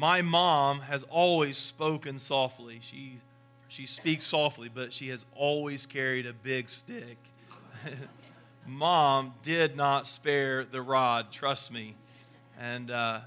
My mom has always spoken softly. She speaks softly, but she has always carried a big stick. Mom did not spare the rod, trust me. And,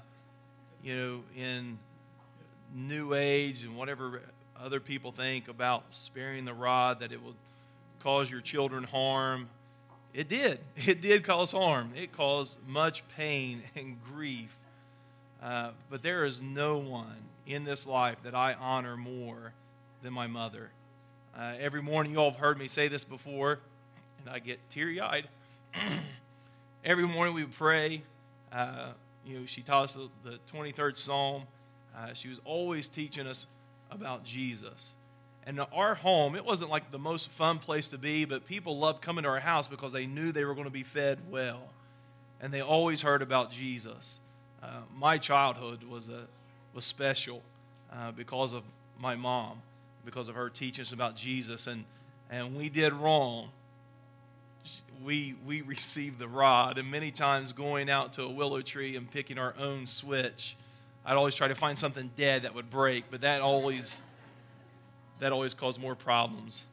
in New Age and whatever other people think about sparing the rod, that it will cause your children harm. It did. It did cause harm. It caused much pain and grief. But there is no one in this life that I honor more than my mother. Every morning, you all have heard me say this before, and I get teary-eyed. Every morning we would pray. She taught us the 23rd Psalm. She was always teaching us about Jesus. And our home, it wasn't like the most fun place to be, but people loved coming to our house because they knew they were going to be fed well. And they always heard about Jesus. My childhood was special because of my mom, because of her teaching us about Jesus. And we did wrong. We received the rod, and many times going out to a willow tree and picking our own switch, I'd always try to find something dead that would break, but that always caused more problems.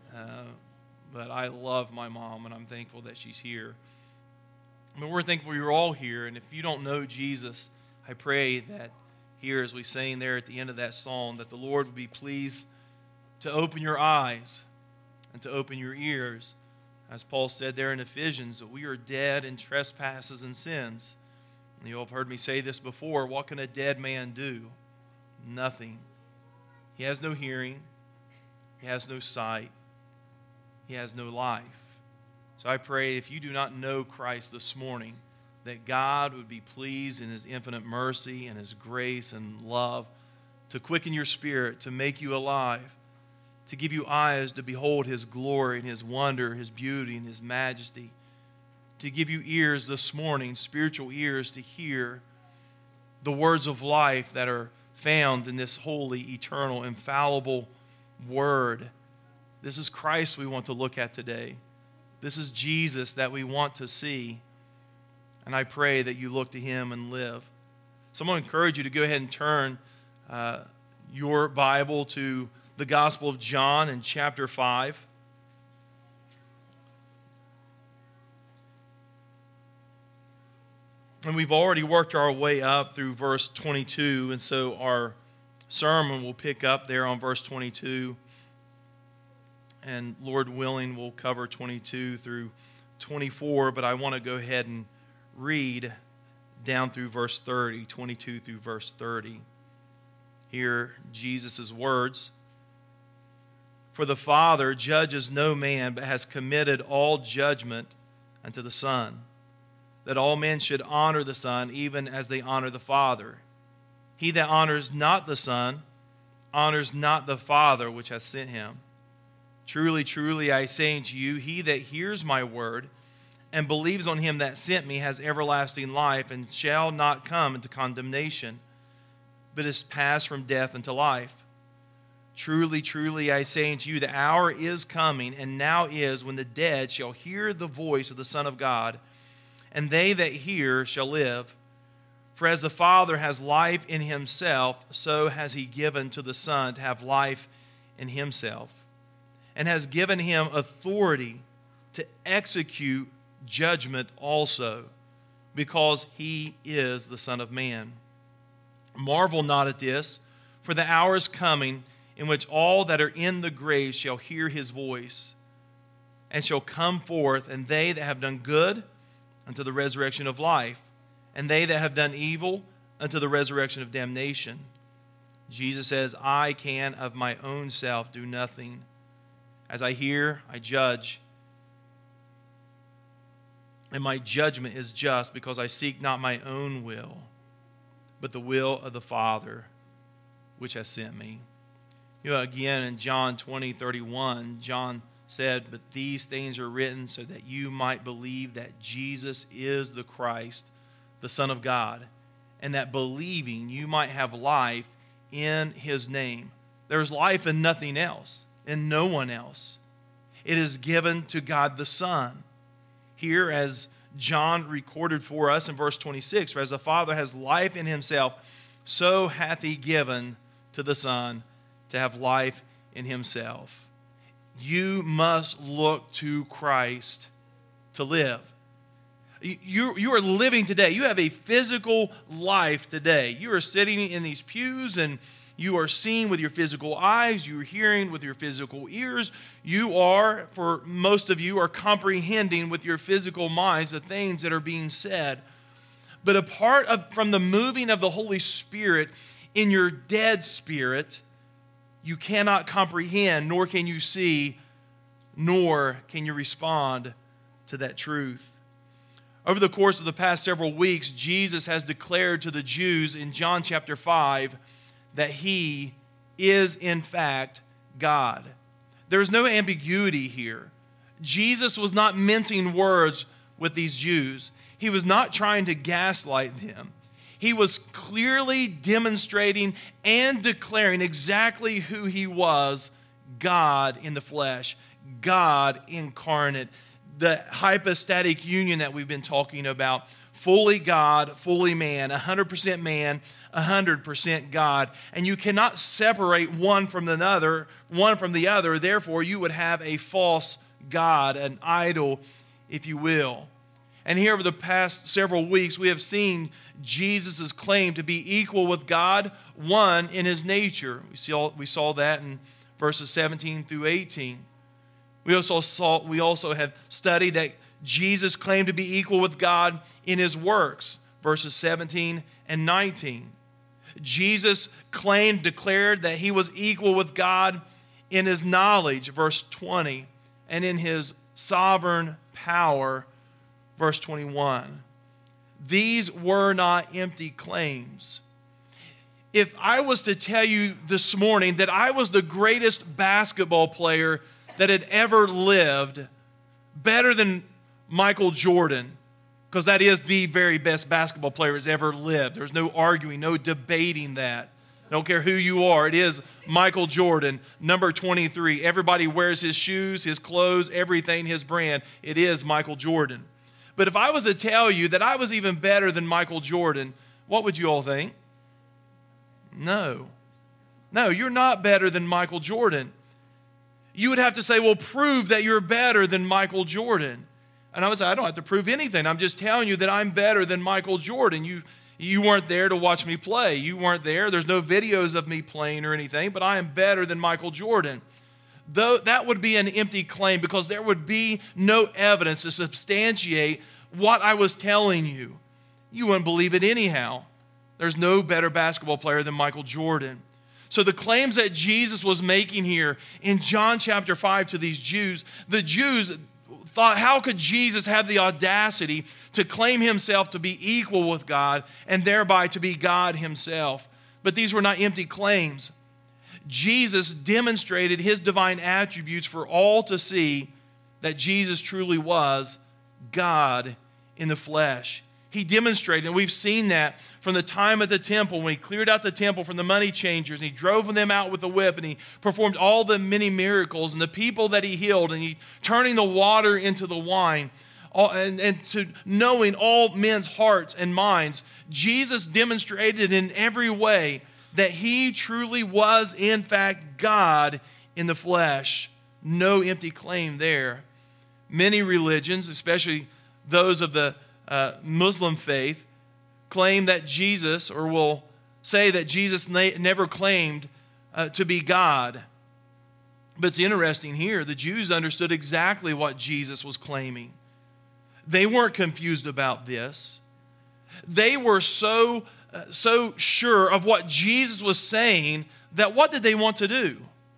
But I love my mom, and I'm thankful that she's here. But we're thankful you're all here, and if you don't know Jesus, I pray that here, as we sang there at the end of that psalm, that the Lord would be pleased to open your eyes and to open your ears. As Paul said there in Ephesians, that we are dead in trespasses and sins. And you all have heard me say this before. What can a dead man do? Nothing. He has no hearing. He has no sight. He has no life. So I pray if you do not know Christ this morning, that God would be pleased in His infinite mercy and His grace and love to quicken your spirit, to make you alive, to give you eyes to behold His glory and His wonder, His beauty and His majesty, to give you ears this morning, spiritual ears, to hear the words of life that are found in this holy, eternal, infallible Word. This is Christ we want to look at today. This is Jesus that we want to see. And I pray that you look to Him and live. So I'm going to encourage you to go ahead and turn your Bible to the Gospel of John in chapter 5. And we've already worked our way up through verse 22, and so our sermon will pick up there on verse 22. And Lord willing, we'll cover 22 through 24, but I want to go ahead and read down through verse 30, 22 through verse 30. Hear Jesus' words. For the Father judges no man, but has committed all judgment unto the Son, that all men should honor the Son, even as they honor the Father. He that honors not the Son honors not the Father which hath sent him. Truly, truly, I say unto you, he that hears my word and believes on him that sent me has everlasting life, and shall not come into condemnation, but is passed from death unto life. Truly, truly, I say unto you, the hour is coming, and now is, when the dead shall hear the voice of the Son of God, and they that hear shall live. For as the Father has life in Himself, so has He given to the Son to have life in Himself, and has given Him authority to execute judgment also, because He is the Son of Man. Marvel not at this, for the hour is coming in which all that are in the grave shall hear His voice, and shall come forth, and they that have done good unto the resurrection of life, and they that have done evil unto the resurrection of damnation. Jesus says, I can of my own self do nothing. As I hear, I judge, and my judgment is just, because I seek not my own will, but the will of the Father which has sent me. Again in John 20:31, John said, but these things are written so that you might believe that Jesus is the Christ, the Son of God, and that believing you might have life in His name. There's life in nothing else, in no one else. It is given to God the Son. Here, as John recorded for us in verse 26, for as the Father has life in Himself, so hath he given to the Son to have life in himself. You must look to Christ to live. You are living today. You have a physical life today. You are sitting in these pews and you are seeing with your physical eyes. You are hearing with your physical ears. You are, for most of you, are comprehending with your physical minds the things that are being said. But apart from the moving of the Holy Spirit in your dead spirit, you cannot comprehend, nor can you see, nor can you respond to that truth. Over the course of the past several weeks, Jesus has declared to the Jews in John chapter 5 that he is in fact God. There's no ambiguity here. Jesus was not mincing words with these Jews. He was not trying to gaslight them. He was clearly demonstrating and declaring exactly who he was, God in the flesh, God incarnate, the hypostatic union that we've been talking about, fully God, fully man, 100% man, 100% God. And you cannot separate one from the other. Therefore, you would have a false God, an idol, if you will. And here over the past several weeks, we have seen Jesus' claim to be equal with God, one in his nature. We saw that in verses 17 through 18. We also have studied that Jesus claimed to be equal with God in his works, verses 17 and 19. Jesus declared that he was equal with God in his knowledge, verse 20, and in his sovereign power, verse 21. These were not empty claims. If I was to tell you this morning that I was the greatest basketball player that had ever lived, better than Michael Jordan, because that is the very best basketball player that's ever lived. There's no arguing, no debating that. I don't care who you are. It is Michael Jordan, number 23. Everybody wears his shoes, his clothes, everything, his brand. It is Michael Jordan. But if I was to tell you that I was even better than Michael Jordan, what would you all think? No, you're not better than Michael Jordan. You would have to say, well, prove that you're better than Michael Jordan. And I would say, I don't have to prove anything. I'm just telling you that I'm better than Michael Jordan. You weren't there to watch me play. You weren't there. There's no videos of me playing or anything, but I am better than Michael Jordan. Though that would be an empty claim because there would be no evidence to substantiate what I was telling you. You wouldn't believe it anyhow. There's no better basketball player than Michael Jordan. So the claims that Jesus was making here in John chapter 5 to these Jews, the Jews thought, how could Jesus have the audacity to claim himself to be equal with God and thereby to be God himself? But these were not empty claims. Jesus demonstrated his divine attributes for all to see that Jesus truly was God in the flesh. He demonstrated, and we've seen that from the time at the temple when he cleared out the temple from the money changers, and he drove them out with a whip, and he performed all the many miracles, and the people that he healed, and he turning the water into the wine, and to knowing all men's hearts and minds. Jesus demonstrated in every way that he truly was, in fact, God in the flesh. No empty claim there. Many religions, especially those of the Muslim faith, claim that Jesus, or will say that Jesus never claimed to be God. But it's interesting here, the Jews understood exactly what Jesus was claiming. They weren't confused about this. They were so sure of what Jesus was saying that what did they want to do?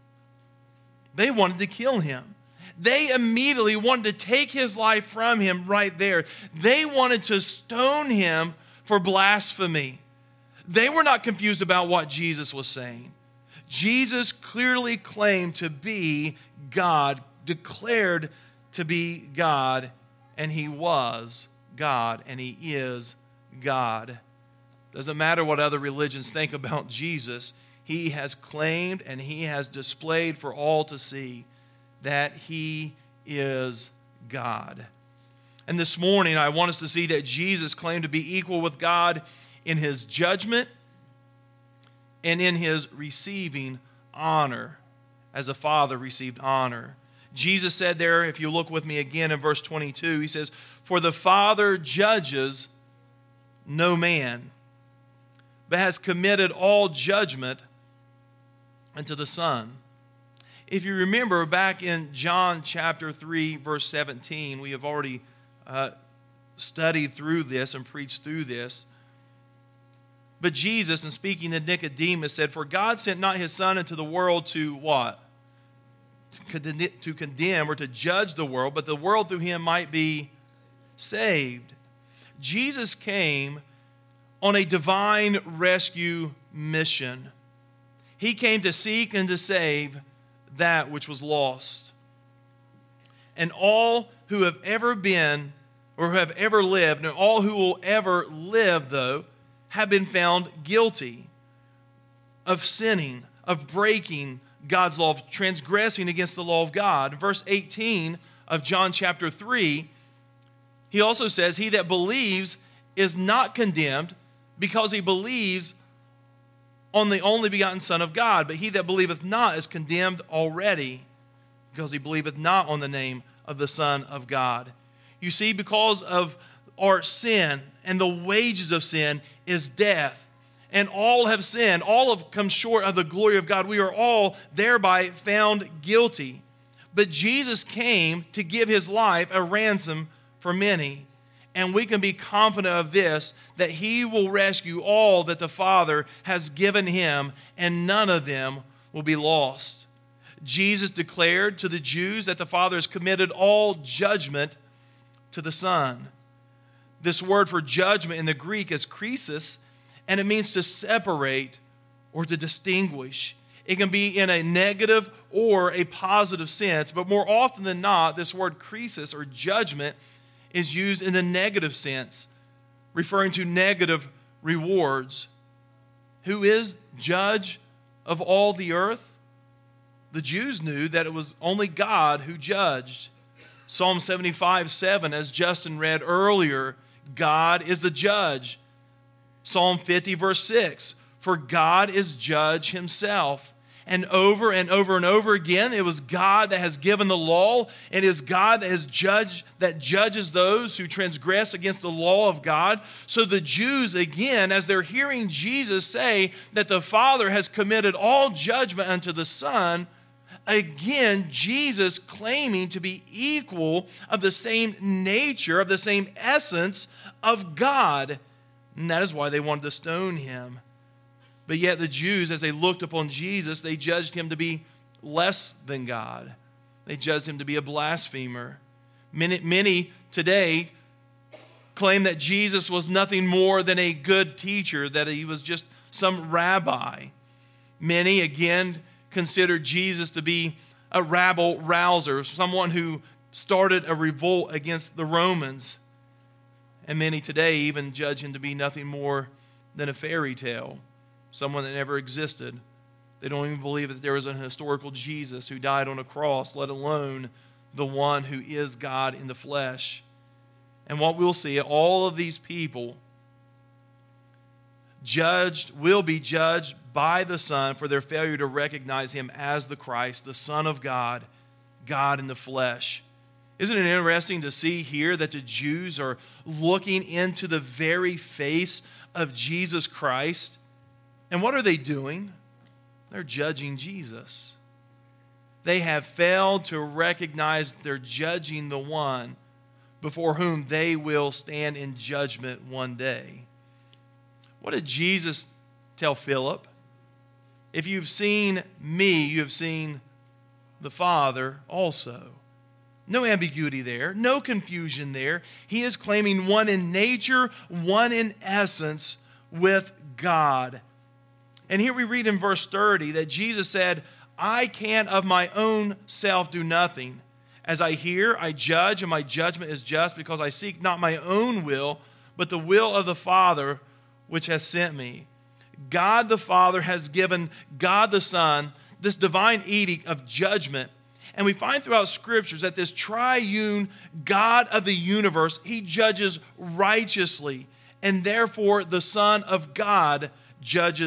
They wanted to kill him. They immediately wanted to take his life from him right there. They wanted to stone him for blasphemy. They were not confused about what Jesus was saying. Jesus clearly claimed to be God, declared to be God, and he was God, and he is God. Doesn't matter what other religions think about Jesus. He has claimed and he has displayed for all to see that he is God. And this morning, I want us to see that Jesus claimed to be equal with God in his judgment, and in his receiving honor, as the Father received honor. Jesus said there, if you look with me again in verse 22, he says, "For the Father judges no man, but has committed all judgment unto the Son." If you remember back in John chapter 3, verse 17, we have already studied through this and preached through this. But Jesus, in speaking to Nicodemus, said, "For God sent not his Son into the world to" what? To condemn or to judge the world, but the world through him might be saved. Jesus came on a divine rescue mission. He came to seek and to save that which was lost. And all who have ever been or who have ever lived, and all who will ever live, though, have been found guilty of sinning, of breaking God's law, of transgressing against the law of God. Verse 18 of John chapter 3, he also says, "He that believes is not condemned, because he believes on the only begotten Son of God. But he that believeth not is condemned already, because he believeth not on the name of the Son of God." You see, because of our sin, and the wages of sin is death, and all have sinned, all have come short of the glory of God. We are all thereby found guilty. But Jesus came to give his life a ransom for many. And we can be confident of this, that he will rescue all that the Father has given him, and none of them will be lost. Jesus declared to the Jews that the Father has committed all judgment to the Son. This word for judgment in the Greek is krisis, and it means to separate or to distinguish. It can be in a negative or a positive sense, but more often than not, this word krisis or judgment is used in the negative sense, referring to negative rewards. Who is judge of all the earth? The Jews knew that it was only God who judged. Psalm 75:7, as Justin read earlier, God is the judge. Psalm 50, verse 6, "For God is judge himself." And over and over and over again, it was God that has given the law. It is God that judges those who transgress against the law of God. So the Jews, again, as they're hearing Jesus say that the Father has committed all judgment unto the Son, again, Jesus claiming to be equal of the same nature, of the same essence of God. And that is why they wanted to stone him. But yet the Jews, as they looked upon Jesus, they judged him to be less than God. They judged him to be a blasphemer. Many today claim that Jesus was nothing more than a good teacher, that he was just some rabbi. Many, again, consider Jesus to be a rabble-rouser, someone who started a revolt against the Romans. And many today even judge him to be nothing more than a fairy tale, someone that never existed. They don't even believe that there was an historical Jesus who died on a cross, let alone the one who is God in the flesh. And what we'll see, all of these people will be judged by the Son for their failure to recognize him as the Christ, the Son of God, God in the flesh. Isn't it interesting to see here that the Jews are looking into the very face of Jesus Christ? And what are they doing? They're judging Jesus. They have failed to recognize they're judging the one before whom they will stand in judgment one day. What did Jesus tell Philip? If you've seen me, you have seen the Father also. No ambiguity there, no confusion there. He is claiming one in nature, one in essence with God. And here we read in verse 30 that Jesus said, "I can of my own self do nothing. As I hear, I judge, and my judgment is just, because I seek not my own will, but the will of the Father which has sent me." God the Father has given God the Son this divine edict of judgment. And we find throughout Scriptures that this triune God of the universe, he judges righteously. And therefore, the Son of God judges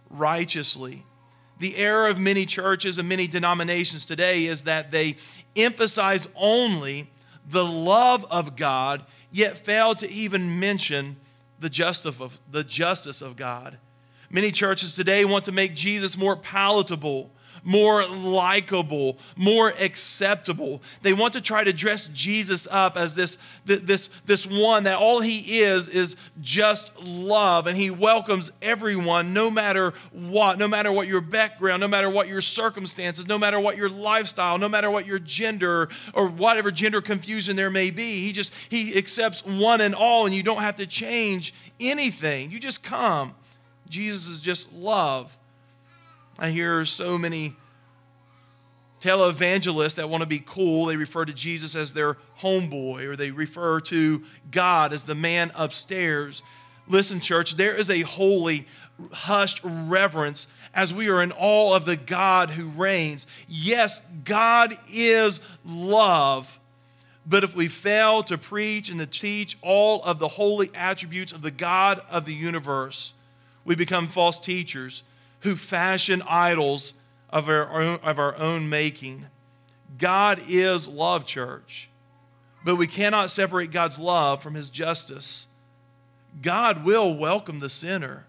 righteously. The error of many churches and many denominations today is that they emphasize only the love of God, yet fail to even mention the justice of God. Many churches today want to make Jesus more palatable, more likable, more acceptable. They want to try to dress Jesus up as this one that all he is just love, and he welcomes everyone no matter what your background, no matter what your circumstances, no matter what your lifestyle, no matter what your gender or whatever gender confusion there may be. He accepts one and all, and you don't have to change anything. You just come. Jesus is just love. I hear so many televangelists that want to be cool. They refer to Jesus as their homeboy, or they refer to God as the man upstairs. Listen, church, there is a holy, hushed reverence as we are in awe of the God who reigns. Yes, God is love. But if we fail to preach and to teach all of the holy attributes of the God of the universe, we become false teachers who fashion idols of our own making. God is love, church. But we cannot separate God's love from his justice. God will welcome the sinner.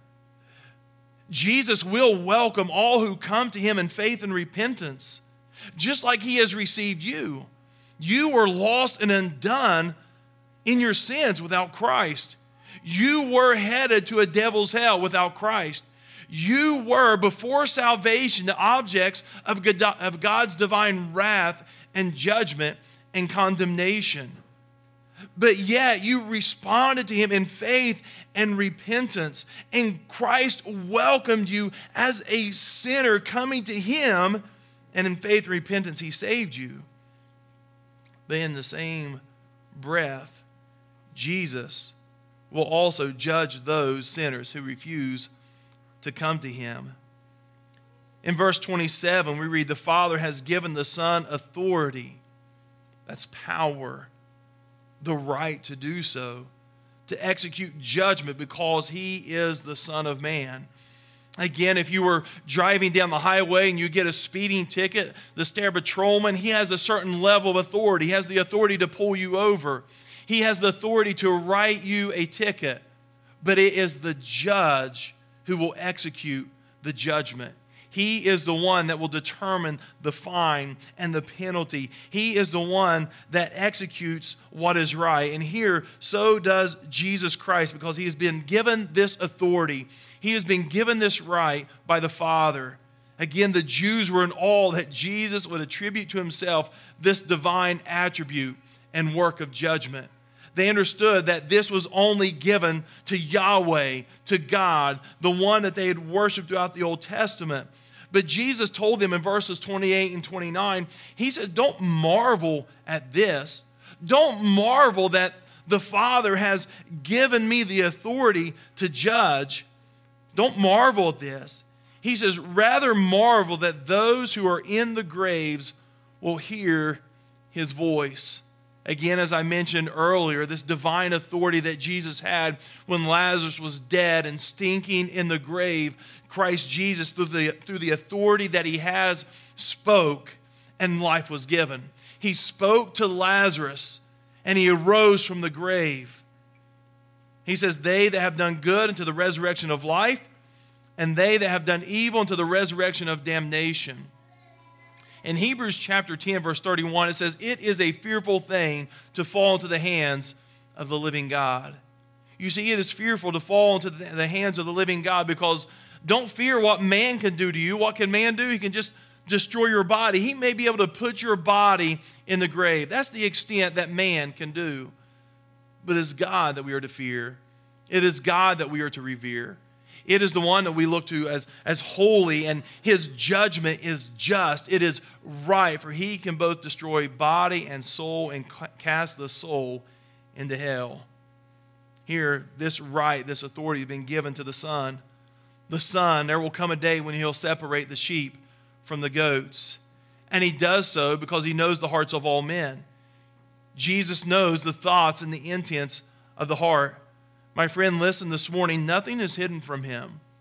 Jesus will welcome all who come to him in faith and repentance, just like he has received you. You were lost and undone in your sins without Christ. You were headed to a devil's hell without Christ. You were, before salvation, the objects of God's divine wrath and judgment and condemnation. But yet you responded to him in faith and repentance, and Christ welcomed you as a sinner coming to him, and in faith and repentance he saved you. But in the same breath, Jesus will also judge those sinners who refuse to come to him. In verse 27, we read, the Father has given the Son authority. That's power, the right to do so, to execute judgment because he is the Son of Man. Again, if you were driving down the highway and you get a speeding ticket, the state patrolman, he has a certain level of authority. He has the authority to pull you over. He has the authority to write you a ticket. But it is the judge who will execute the judgment. He is the one that will determine the fine and the penalty. He is the one that executes what is right. And here, so does Jesus Christ, because he has been given this authority. He has been given this right by the Father. Again, the Jews were in awe that Jesus would attribute to himself this divine attribute and work of judgment. They understood that this was only given to Yahweh, to God, the one that they had worshiped throughout the Old Testament. But Jesus told them in verses 28 and 29, he says, don't marvel at this. Don't marvel that the Father has given me the authority to judge. Don't marvel at this. He says, rather marvel that those who are in the graves will hear his voice. Again, as I mentioned earlier, this divine authority that Jesus had when Lazarus was dead and stinking in the grave, Christ Jesus, through the authority that he has, spoke and life was given. He spoke to Lazarus and he arose from the grave. He says, they that have done good unto the resurrection of life, and they that have done evil unto the resurrection of damnation. In Hebrews chapter 10, verse 31, it says, it is a fearful thing to fall into the hands of the living God. You see, it is fearful to fall into the hands of the living God, because don't fear what man can do to you. What can man do? He can just destroy your body. He may be able to put your body in the grave. That's the extent that man can do. But it's God that we are to fear. It is God that we are to revere. It is the one that we look to as holy, and his judgment is just. It is right, for he can both destroy body and soul and cast the soul into hell. Here, this right, this authority has been given to the Son. The Son, there will come a day when he'll separate the sheep from the goats. And he does so because he knows the hearts of all men. Jesus knows the thoughts and the intents of the heart. My friend, listen this morning, nothing is hidden from him.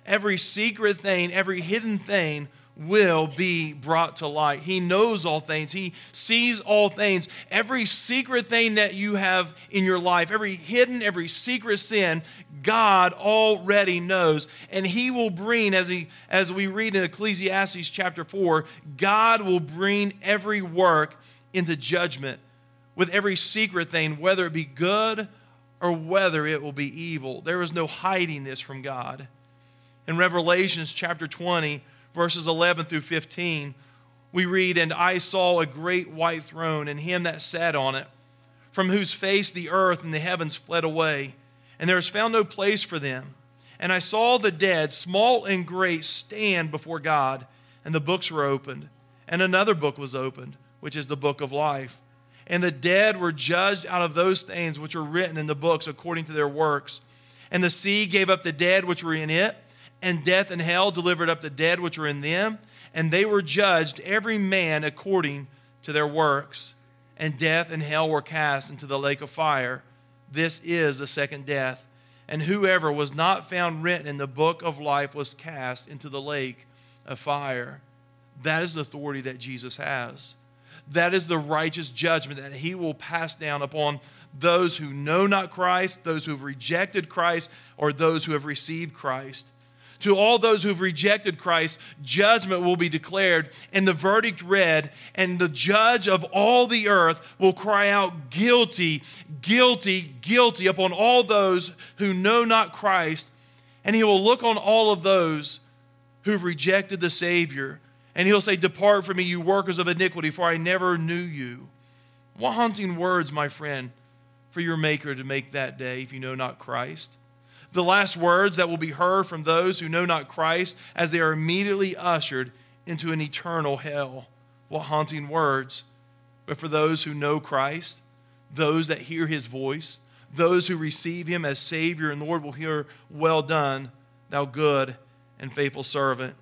every secret thing, every hidden thing will be brought to light. He knows all things. He sees all things. Every secret thing that you have in your life, every hidden, every secret sin, God already knows. And he will bring, as we read in Ecclesiastes chapter 4, God will bring every work into judgment with every secret thing, whether it be good or whether it will be evil. There is no hiding this from God. In Revelations chapter 20, verses 11 through 15, we read, "And I saw a great white throne, and him that sat on it, from whose face the earth and the heavens fled away, and there is found no place for them. And I saw the dead, small and great, stand before God, and the books were opened. And another book was opened, which is the book of life. And the dead were judged out of those things which were written in the books according to their works. And the sea gave up the dead which were in it, and death and hell delivered up the dead which were in them, and they were judged every man according to their works. And death and hell were cast into the lake of fire. This is the second death. And whoever was not found written in the book of life was cast into the lake of fire." That is the authority that Jesus has. That is the righteous judgment that he will pass down upon those who know not Christ, those who have rejected Christ, or those who have received Christ. To all those who have rejected Christ, judgment will be declared and the verdict read, and the judge of all the earth will cry out, "Guilty, guilty, guilty," upon all those who know not Christ. And he will look on all of those who've rejected the Savior, and he'll say, "Depart from me, you workers of iniquity, for I never knew you." What haunting words, my friend, for your Maker to make that day if you know not Christ. The last words that will be heard from those who know not Christ as they are immediately ushered into an eternal hell. What haunting words. But for those who know Christ, those that hear his voice, those who receive him as Savior and Lord will hear, "Well done, thou good and faithful servant."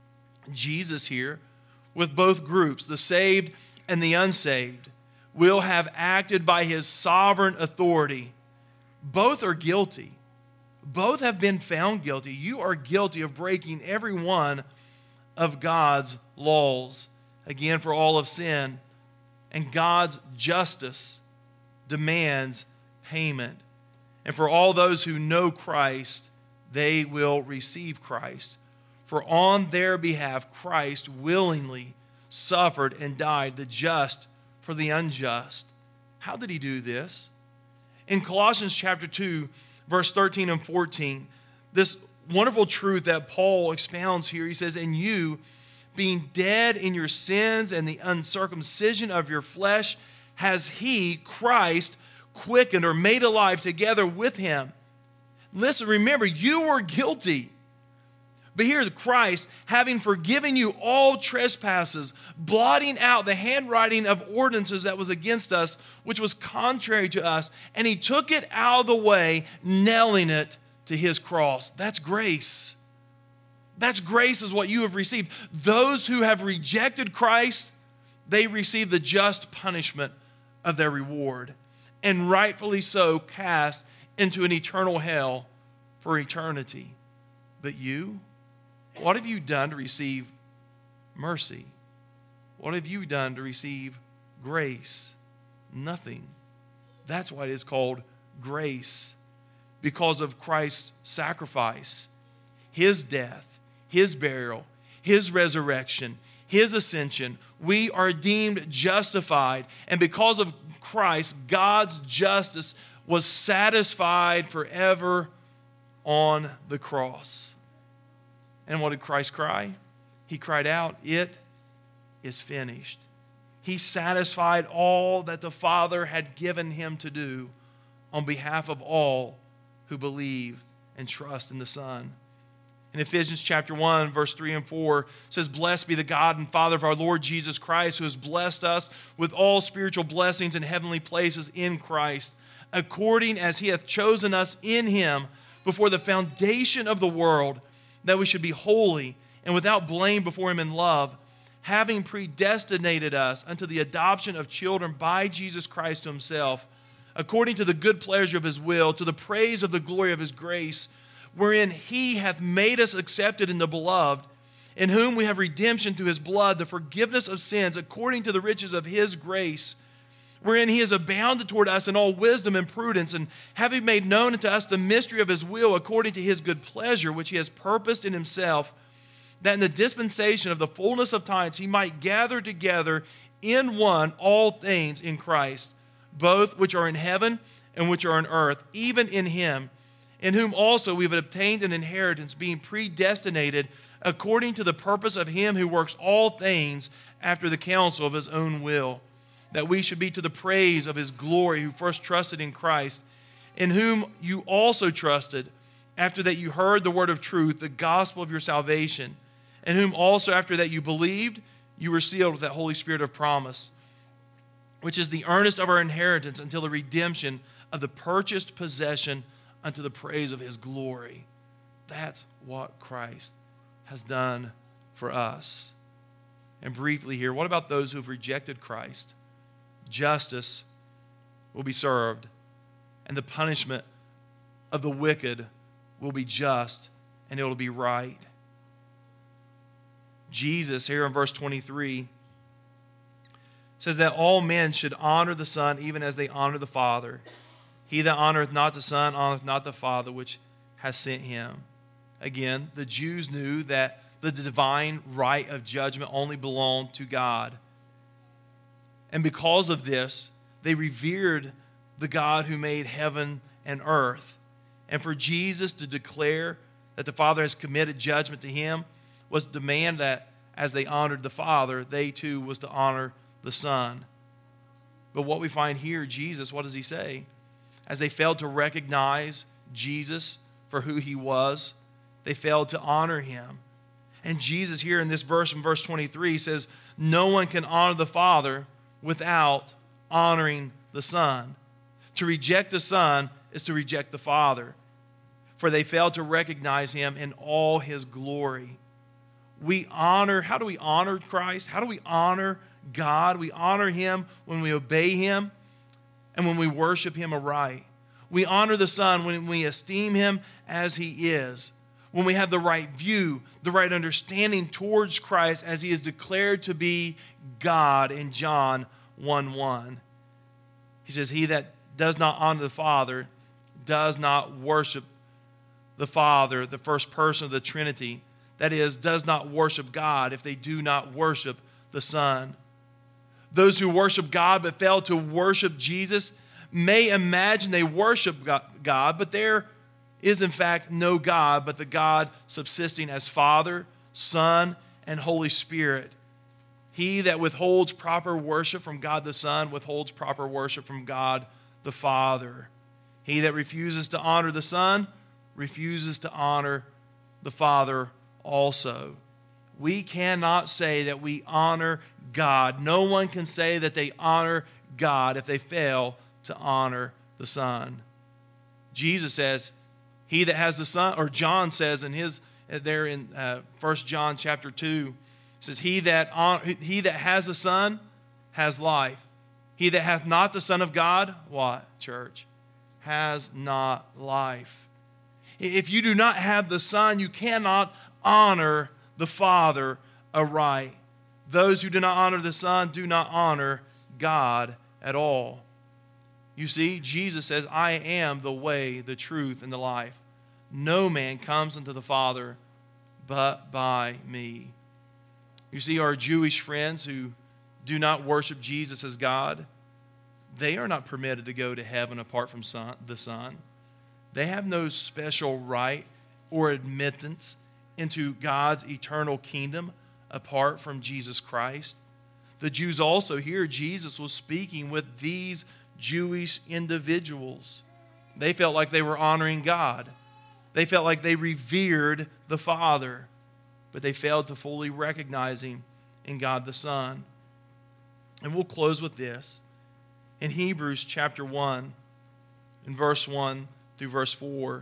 Jesus here, with both groups, the saved and the unsaved, will have acted by his sovereign authority. Both are guilty. Both have been found guilty. You are guilty of breaking every one of God's laws. Again, for all of sin. And God's justice demands payment. And for all those who know Christ, they will receive Christ. For on their behalf, Christ willingly suffered and died, the just for the unjust. How did he do this? In Colossians chapter 2, verse 13 and 14, this wonderful truth that Paul expounds here, he says, "And you, being dead in your sins and the uncircumcision of your flesh, has he, Christ, quickened," or made alive together with him. Listen, remember, you were guilty. But here Christ, having forgiven you all trespasses, blotting out the handwriting of ordinances that was against us, which was contrary to us, and he took it out of the way, nailing it to his cross. That's grace. That's grace is what you have received. Those who have rejected Christ, they receive the just punishment of their reward, and rightfully so cast into an eternal hell for eternity. But you, what have you done to receive mercy? What have you done to receive grace? Nothing. That's why it is called grace. Because of Christ's sacrifice, his death, his burial, his resurrection, his ascension, we are deemed justified. And because of Christ, God's justice was satisfied forever on the cross. And what did Christ cry? He cried out, "It is finished." He satisfied all that the Father had given him to do on behalf of all who believe and trust in the Son. In Ephesians chapter 1, verse 3 and 4, it says, "Blessed be the God and Father of our Lord Jesus Christ, who has blessed us with all spiritual blessings in heavenly places in Christ, according as he hath chosen us in him before the foundation of the world, that we should be holy and without blame before him in love, having predestinated us unto the adoption of children by Jesus Christ to himself, according to the good pleasure of his will, to the praise of the glory of his grace, wherein he hath made us accepted in the beloved, in whom we have redemption through his blood, the forgiveness of sins, according to the riches of his grace, wherein he has abounded toward us in all wisdom and prudence, and having made known unto us the mystery of his will, according to his good pleasure, which he has purposed in himself, that in the dispensation of the fullness of times he might gather together in one all things in Christ, both which are in heaven and which are on earth, even in him, in whom also we have obtained an inheritance, being predestinated according to the purpose of him who works all things after the counsel of his own will, that we should be to the praise of his glory, who first trusted in Christ, in whom you also trusted, after that you heard the word of truth, the gospel of your salvation, in whom also after that you believed, you were sealed with that Holy Spirit of promise, which is the earnest of our inheritance until the redemption of the purchased possession unto the praise of his glory. That's what Christ has done for us. And briefly here, what about those who have rejected Christ? Justice will be served, and the punishment of the wicked will be just, and it will be right. Jesus, here in verse 23, says that all men should honor the Son even as they honor the Father. He that honoreth not the Son honoreth not the Father which has sent him. Again, the Jews knew that the divine right of judgment only belonged to God. And because of this, they revered the God who made heaven and earth. And for Jesus to declare that the Father has committed judgment to him was to demand that as they honored the Father, they too was to honor the Son. But what we find here, Jesus, what does he say? As they failed to recognize Jesus for who he was, they failed to honor him. And Jesus here in this verse, in verse 23, says, no one can honor the Father without honoring the Son. To reject the Son is to reject the Father, for they failed to recognize him in all his glory. How do we honor Christ? How do we honor God? We honor him when we obey him and when we worship him aright. We honor the Son when we esteem him as he is, when we have the right view, the right understanding towards Christ as he is declared to be God in John 1:1. He says, he that does not honor the Father does not worship the Father, the first person of the Trinity. That is, does not worship God if they do not worship the Son. Those who worship God but fail to worship Jesus may imagine they worship God, but there is in fact no God but the God subsisting as Father, Son, and Holy Spirit. He that withholds proper worship from God the Son withholds proper worship from God the Father. He that refuses to honor the Son refuses to honor the Father also. We cannot say that we honor God. No one can say that they honor God if they fail to honor the Son. Jesus says, he that has the Son, or John says in his, there in 1 John chapter 2, says, he that has the Son has life. He that hath not the Son of God, what, church? Has not life. If you do not have the Son, you cannot honor the Father aright. Those who do not honor the Son do not honor God at all. You see, Jesus says, I am the way, the truth, and the life. No man comes unto the Father but by me. You see, our Jewish friends who do not worship Jesus as God, they are not permitted to go to heaven apart from the Son. They have no special right or admittance into God's eternal kingdom apart from Jesus Christ. The Jews also here, Jesus was speaking with these Jewish individuals. They felt like they were honoring God. They felt like they revered the Father, but they failed to fully recognize him in God the Son. And we'll close with this. In Hebrews chapter 1, in verse 1 through verse 4,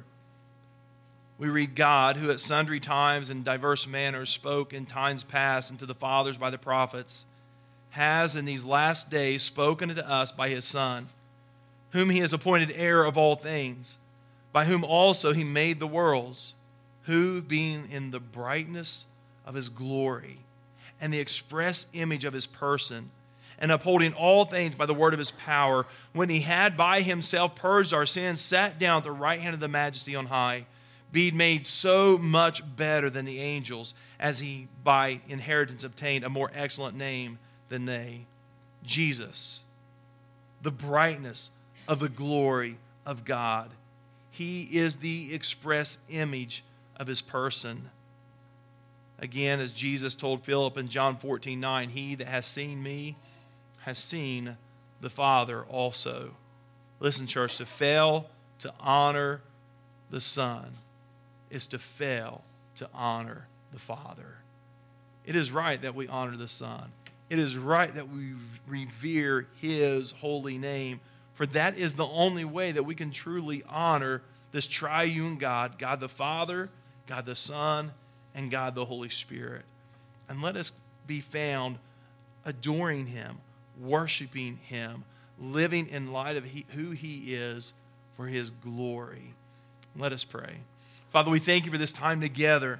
we read, God, who at sundry times and diverse manners spoke in times past unto the fathers by the prophets, has in these last days spoken unto us by his Son, whom he has appointed heir of all things, by whom also he made the worlds, who being in the brightness of his glory and the express image of his person, and upholding all things by the word of his power, when he had by himself purged our sins, sat down at the right hand of the majesty on high, being made so much better than the angels, as he by inheritance obtained a more excellent name than they. Jesus, the brightness of the glory of God. He is the express image of his person. Again, as Jesus told Philip in John 14:9, he that has seen me has seen the Father also. Listen, church, to fail to honor the Son is to fail to honor the Father. It is right that we honor the Son. It is right that we revere his holy name, for that is the only way that we can truly honor this triune God, God the Father, God the Son, and God the Holy Spirit. And let us be found adoring him, worshiping him, living in light of who he is for his glory. Let us pray. Father, we thank you for this time together,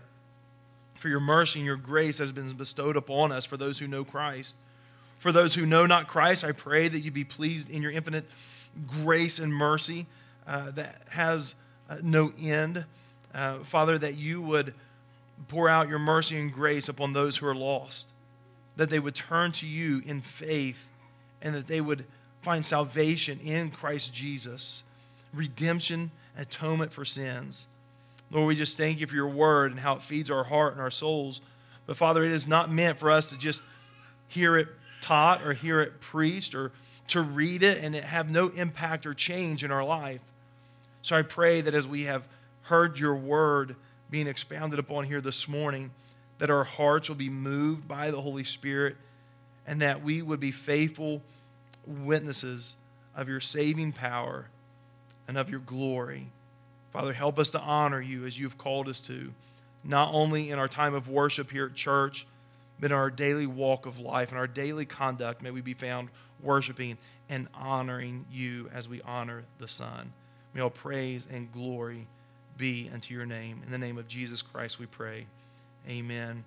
for your mercy and your grace has been bestowed upon us for those who know Christ. For those who know not Christ, I pray that you be pleased in your infinite grace and mercy that has no end. Father, that you would pour out your mercy and grace upon those who are lost, that they would turn to you in faith, and that they would find salvation in Christ Jesus, redemption, atonement for sins. Lord, we just thank you for your word and how it feeds our heart and our souls. But Father, it is not meant for us to just hear it taught or hear it preached or to read it and it have no impact or change in our life. So I pray that as we have heard your word being expounded upon here this morning, that our hearts will be moved by the Holy Spirit and that we would be faithful witnesses of your saving power and of your glory. Father, help us to honor you as you've called us to, not only in our time of worship here at church, but in our daily walk of life and our daily conduct. May we be found worshiping and honoring you as we honor the Son. May all praise and glory be unto your name. In the name of Jesus Christ we pray. Amen.